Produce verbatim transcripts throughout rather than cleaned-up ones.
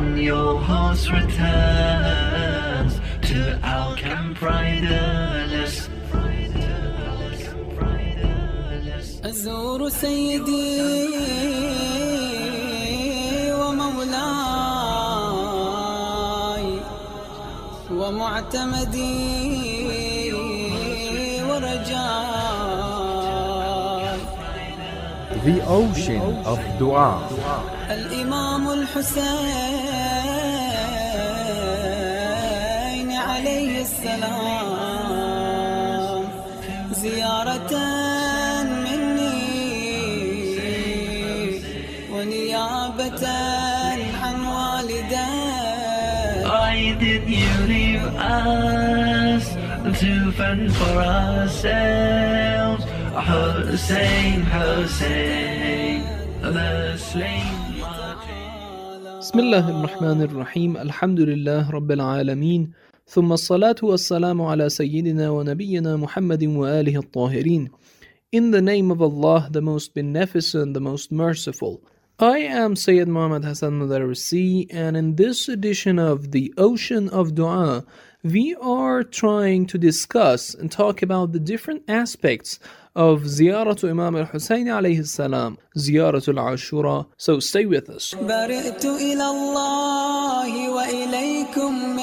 when your host returns to our camp riderless. أزور سيدي ومولاي ومعتمدي ورجاي. The ocean of dua. الإمام الحسين عليه السلام زيارة ونيابة عن والدي. Why did you leave us to fend for ourselves? Hussein, Hussein, the slain. بسم الله الرحمن الرحيم. الحمد لله رب العالمين، ثم الصلاة والسلام على سيدنا ونبينا محمد وآله الطاهرين. In the name of Allah, the most beneficent, the most merciful. I am Sayyid Muhammad Hassan Mudarrisi, and in this edition of the Ocean of Dua, we are trying to discuss and talk about the different aspects of Ziyaratu Imam al-Husayn alayhi salam, Ziyaratul Ashura. So stay with us. برئت إلى الله وإليكم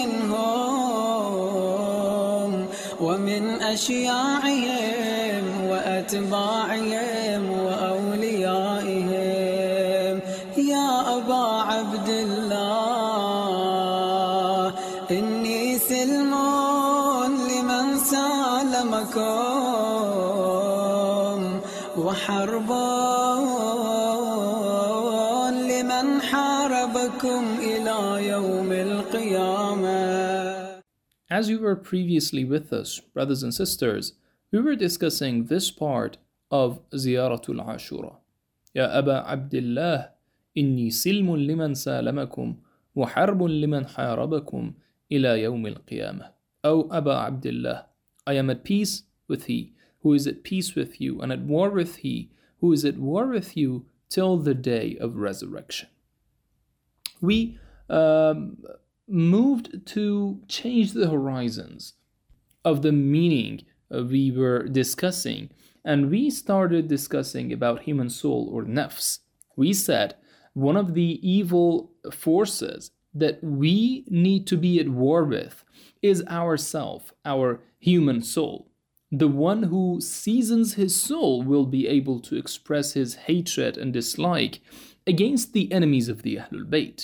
منهم ومن أشياعهم وأتباعهم وأوليائهم يا أبا عبد الله إني سلم لمن سالمكم وحرب لمن حاربكم إلى يوم القيامة. As you were previously with us, brothers and sisters, we were discussing this part of Ziyaratul Ashura. Ya Aba Abdullah, inni silmun liman salamakum wa harbun liman harabakum ila yawm al-qiyamah. O Aba Abdullah, I am at peace with he who is at peace with you, and at war with he who is at war with you till the day of resurrection. We um, moved to change the horizons of the meaning uh, we were discussing, and we started discussing about human soul or nafs. We said one of the evil forces that we need to be at war with is ourself, our human soul. The one who seasons his soul will be able to express his hatred and dislike against the enemies of the Ahlul Bayt.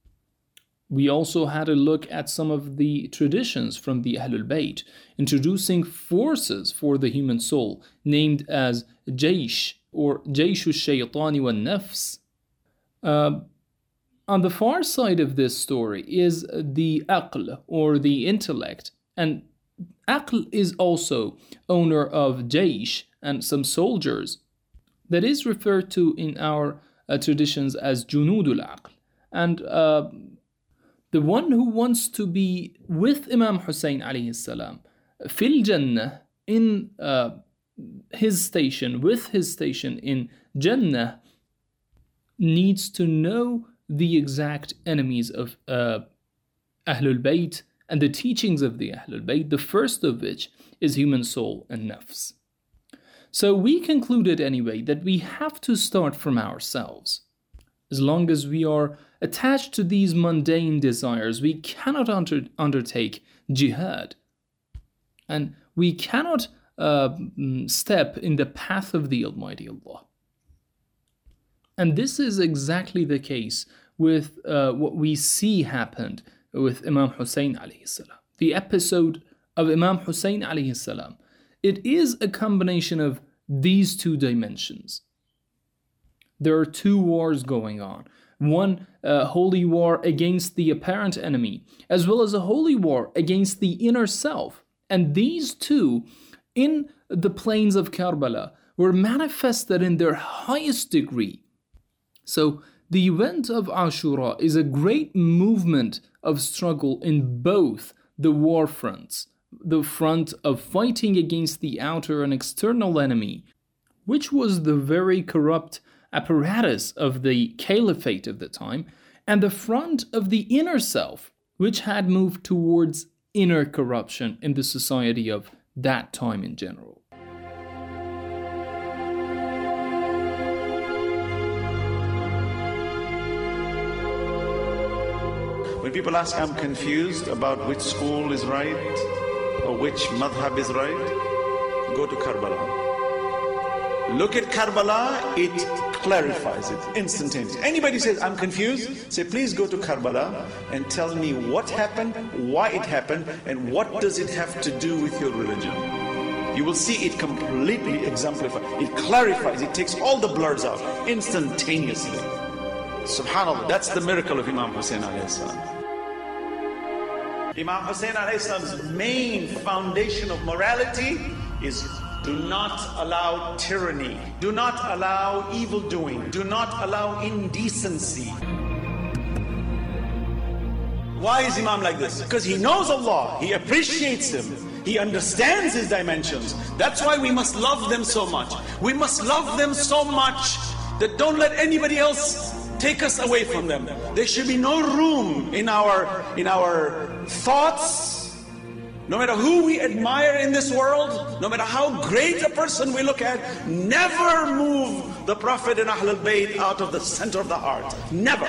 We also had a look at some of the traditions from the Ahlul Bayt, introducing forces for the human soul, named as Jaysh or Jayshu Shaytani wa Nafs. Uh, on the far side of this story is the Aql or the intellect, and Aql is also owner of Jaysh and some soldiers. That is referred to in our uh, traditions as Junudul Aql. And uh, the one who wants to be with Imam Hussein alayhi salam, fil Jannah, in uh, his station, with his station in Jannah, needs to know the exact enemies of uh, Ahlul Bayt and the teachings of the Ahlul Bayt, the first of which is human soul and nafs. So we concluded anyway that we have to start from ourselves. As long as we are attached to these mundane desires, we cannot under, undertake jihad. And we cannot uh, step in the path of the Almighty Allah. And this is exactly the case with uh, what we see happened with Imam Hussein alayhi salam. The episode of Imam Hussein alayhi salam, it is a combination of these two dimensions. There are two wars going on. One uh, holy war against the apparent enemy, as well as a holy war against the inner self. And these two, in the plains of Karbala, were manifested in their highest degree. So the event of Ashura is a great movement of struggle in both the war fronts. The front of fighting against the outer and external enemy, which was the very corrupt apparatus of the caliphate of the time, and the front of the inner self, which had moved towards inner corruption in the society of that time in general. When people ask, I'm confused about which school is right or which madhab is right, go to Karbala. Look at Karbala, it clarifies it instantaneously. Anybody says, I'm confused, say, please go to Karbala and tell me what happened, why it happened, and what does it have to do with your religion. You will see it completely exemplified. It clarifies, it takes all the blurs out instantaneously. Subhanallah, that's the miracle of Imam Hussein alayhi salam. Imam Hussein alayhi salam's main foundation of morality is do not allow tyranny, do not allow evildoing, do not allow indecency. Why is Imam like this? Because he knows Allah, he appreciates Him, he understands His dimensions. That's why we must love them so much. We must love them so much that don't let anybody else take us away from them. There should be no room in our, in our thoughts. No matter who we admire in this world, no matter how great a person we look at, never move the Prophet and Ahlul Bayt out of the center of the heart. Never.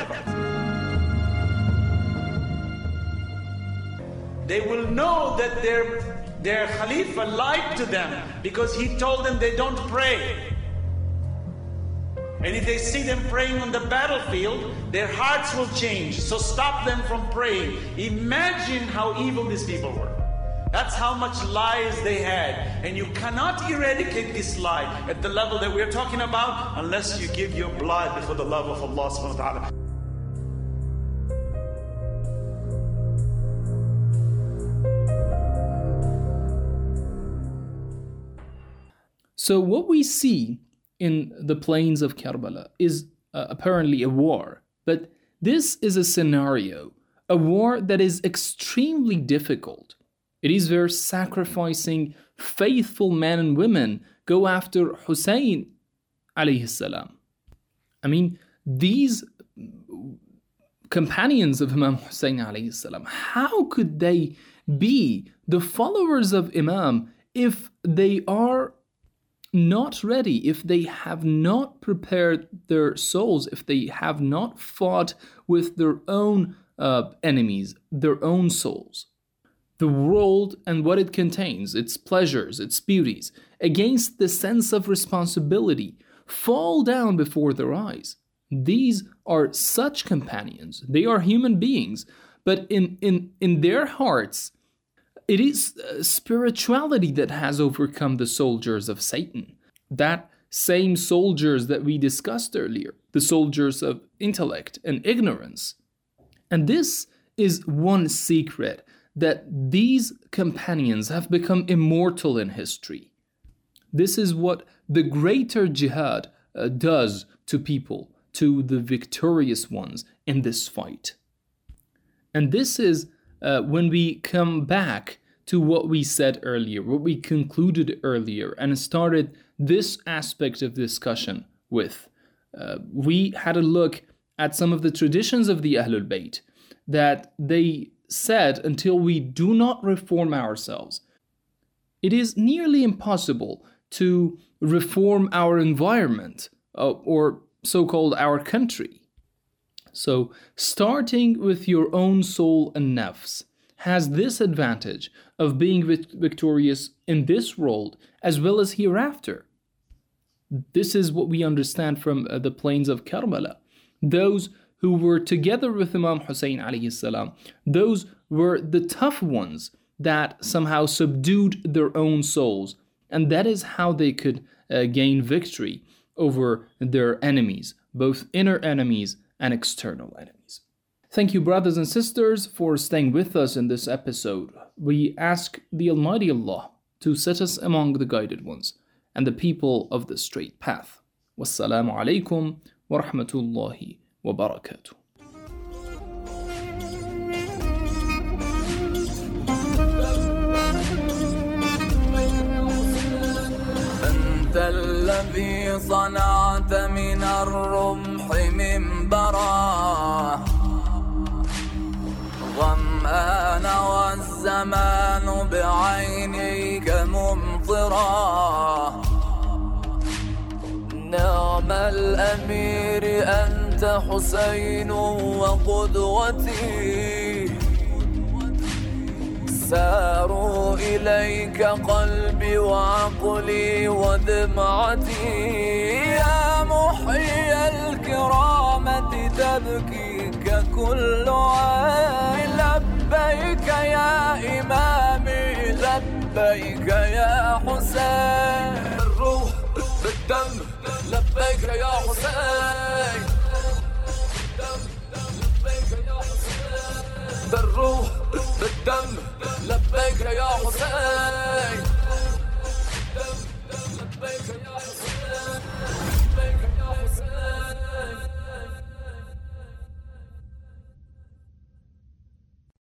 They will know that their, their Khalifa lied to them because he told them they don't pray. And if they see them praying on the battlefield, their hearts will change. So stop them from praying. Imagine how evil these people were. That's how much lies they had. And you cannot eradicate this lie at the level that we're talking about unless you give your blood for the love of Allah subhanahu wa ta'ala. So what we see in the plains of Karbala is uh, apparently a war. But this is a scenario, a war that is extremely difficult. It is where sacrificing faithful men and women go after Hussein alayhi salam. I mean, these companions of Imam Hussein alayhi salam, how could they be the followers of Imam if they are not ready, if they have not prepared their souls, if they have not fought with their own uh, enemies, their own souls? The world and what it contains, its pleasures, its beauties, against the sense of responsibility, fall down before their eyes. These are such companions. They are human beings, but in, in, in their hearts, it is uh, spirituality that has overcome the soldiers of Satan. That same soldiers that we discussed earlier, the soldiers of intellect and ignorance. And this is one secret, that these companions have become immortal in history. This is what the greater jihad uh, does to people, to the victorious ones in this fight. And this is uh, when we come back to what we said earlier, what we concluded earlier, and started this aspect of discussion with. Uh, we had a look at some of the traditions of the Ahlul Bayt, that they said, until we do not reform ourselves, it is nearly impossible to reform our environment, uh, or so-called our country. So starting with your own soul and nafs has this advantage of being victorious in this world as well as hereafter. This is what we understand from uh, the plains of Karbala. Those who were together with Imam Hussein alayhi salam, those were the tough ones that somehow subdued their own souls, and that is how they could uh, gain victory over their enemies, both inner enemies and external enemies. Thank you, brothers and sisters, for staying with us in this episode. We ask the Almighty Allah to set us among the guided ones and the people of the straight path. Wassalamu alaikum wa rahmatullahi wa barakatuh. أنت الذي صنعت من الرمح منبرا الزمان بعينيك ممطرا. نعم الأمير أنت حسين وقدوتي، ساروا إليك قلبي وعقلي ودمعتي. يا محيي الكرامة تبكيك كل عين، لبيك يا إمامي لبيك يا حسين. بالروح بالدم لبيك يا حسين، بالروح بالدم